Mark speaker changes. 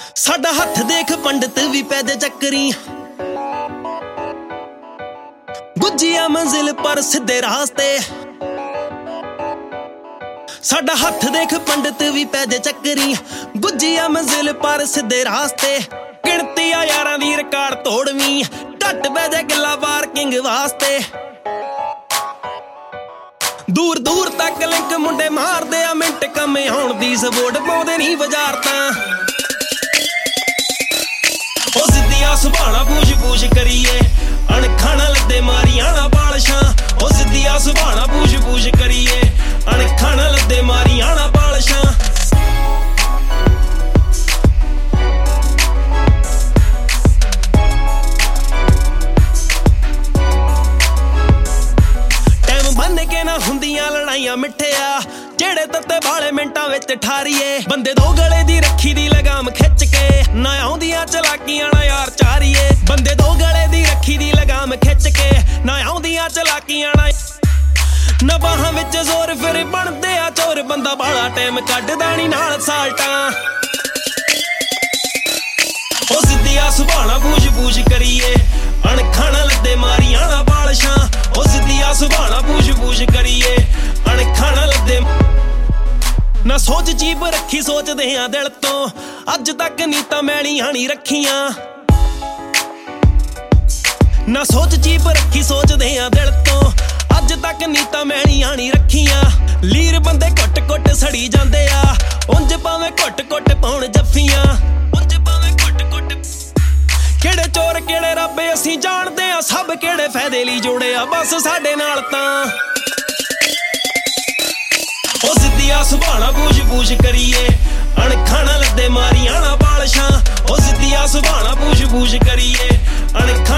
Speaker 1: ਸਾਡਾ ਹੱਥ ਦੇਖ ਪੰਡਤ ਵੀ ਪੈਦੇ ਚੱਕਰੀ ਗੁੱਜੀਆਂ ਮੰਜ਼ਿਲ ਪਰ ਸਿੱਧੇ ਰਾਸਤੇ। ਸਾਡਾ ਹੱਥ ਦੇਖ ਪੰਡਤ ਵੀ ਪੈਦੇ ਚੱਕਰੀ ਗੁੱਜੀਆਂ ਮੰਜ਼ਿਲ ਪਰ ਸਿੱਧੇ ਰਾਸਤੇ। ਗਿਣਤੀ ਆ ਯਾਰਾਂ ਦੀ ਰਿਕਾਰਡ ਤੋੜਵੀਂ ਢੱਟ ਬਹਿ ਜਾ ਗੱਲਾਂ ਪਾਰਕਿੰਗ ਵਾਸਤੇ। ਦੂਰ ਦੂਰ ਤੱਕ ਲਿੰਕ ਮੁੰਡੇ ਮਾਰਦੇ ਆ ਮਿੰਟ ਕਮੇ ਆਉਣ ਦੀ ਸਪੋਰਟ ਪਾਉਂਦੇ ਨਹੀਂ ਬਾਜ਼ਾਰ ਤਾਂ। ਉਹ ਸਿੱਧੀਆਂ ਸੁਭਾਣਾ ਪੂਛ ਪੂਛ ਕਰੀਏ ਅਣਖਾਣਾ ਲੱਦੇ ਮਾਰੀਆਂ ਨਾ ਬਾਲਸ਼ਾਂ। ਉਹ ਸਿੱਧੀਆਂ ਸੁਭਾਣਾ ਪੂਛ ਪੂਛ ਕਰੀਏ ਅਣਖਾਣਾ ਲੱਦੇ ਮਾਰੀਆਂ ਨਾ ਬਾਲਸ਼ਾਂ। ਟਾਈਮ ਬੰਨ ਕੇ ਨਾ ਹੁੰਦੀਆਂ ਲੜਾਈਆਂ ਮਿੱਠਿਆ ਜਿਹੜੇ ਤੱਤੇ ਵਾਲੇ ਮਿੰਟਾਂ ਵਿੱਚ ਠਾਰੀਏ। ਬੰਦੇ ਦੋ ਗਲੇ ਦੀ ਰੱਖੀ ਦੀ ਲਗਾਮ ਖਿੱਚ ਕੇ ਨਾ ਆਉਂਦੀਆਂ ਚਲਾਕੀਆਂ ਨਾ ਯਾਰ ਚਾਰੀਏ। ਬੰਦੇ ਦੋ ਗਲੇ ਦੀ ਰੱਖੀ ਦੀ ਲਗਾਮ ਖਿੱਚ ਕੇ ਨਾ ਆਉਂਦੀਆਂ ਚਲਾਕੀਆਂ ਨਾ ਬਾਹਾਂ ਵਿੱਚ ਜ਼ੋਰ ਫਿਰ ਬਣਦੇ ਆ ਚੋਰ। ਬੰਦਾ ਬਾਲਾ ਟਾਈਮ ਕੱਢਦਾ ਨੀ ਨਾਲ ਸਾਲਟਾਂ। ਉਹ ਸਿੱਧੀਆਂ ਸੁਭਾਣਾ ਪੂਛ ਪੂਛ ਕਰੀਏ ਅਣਖਾਣਾ ਲੱਦੇ ਮਾਰੀਆਂ ਨਾ ਬਾਲਸ਼ਾਂ। ਉਹ ਸਿੱਧੀਆਂ ਸੁਭਾਣਾ ਪੂਛ ਪੂਛ ਕਰੀਏ ਅਣਖਾਣਾ ਲੱਦੇ ਨਾ। ਸੋਚ ਜੀਬ ਰੱਖੀ ਸੋਚਦੇ ਆ ਦਿਲ ਤੋਂ ਅੱਜ ਤੱਕ ਨੀਤਾਂ ਮੈਲੀਆਂ ਨੀ ਰੱਖੀਆਂ। ਨਾ ਸੋਚ ਜੀਬ ਰੱਖੀ ਸੋਚਦੇ ਆ ਦਿਲ ਤੋਂ ਅੱਜ ਤੱਕ ਨੀਤਾਂ ਮੈਲੀਆਂ ਨੀ ਰੱਖੀਆਂ। ਲੀਰ ਬੰਦੇ ਘੁੱਟ ਘੁੱਟ ਸੜੀ ਜਾਂਦੇ ਆ ਉਂਝ ਭਾਵੇਂ ਘੁੱਟ ਘੁੱਟ ਪਾਉਣ ਜੱਫੀਆਂ। ਉਂਝ ਭਾਵੇਂ ਘੁੱਟ ਘੁੱਟ ਕਿਹੜੇ ਚੋਰ ਕਿਹੜੇ ਰੱਬ ਅਸੀਂ ਜਾਣਦੇ ਆ ਸਭ ਕਿਹੜੇ ਫਾਇਦੇ ਲਈ ਜੋੜੇ ਆ ਬਸ ਸਾਡੇ ਨਾਲ ਤਾਂ। ਉਹ ਸਿੱਧੀਆਂ ਸੁਭਾਣਾ ਪੂਛ ਪੂਛ ਕਰੀਏ ਅਣਖਾਣਾ ਲੱਦੇ ਮਾਰੀਆਂ ਨਾ ਬਾਲਸ਼ਾਂ। ਉਹ ਸਿੱਧੀਆਂ ਸੁਭਾਣਾ ਪੂਛ ਪੂਛ ਕਰੀਏ ਅਣਖਾਣਾ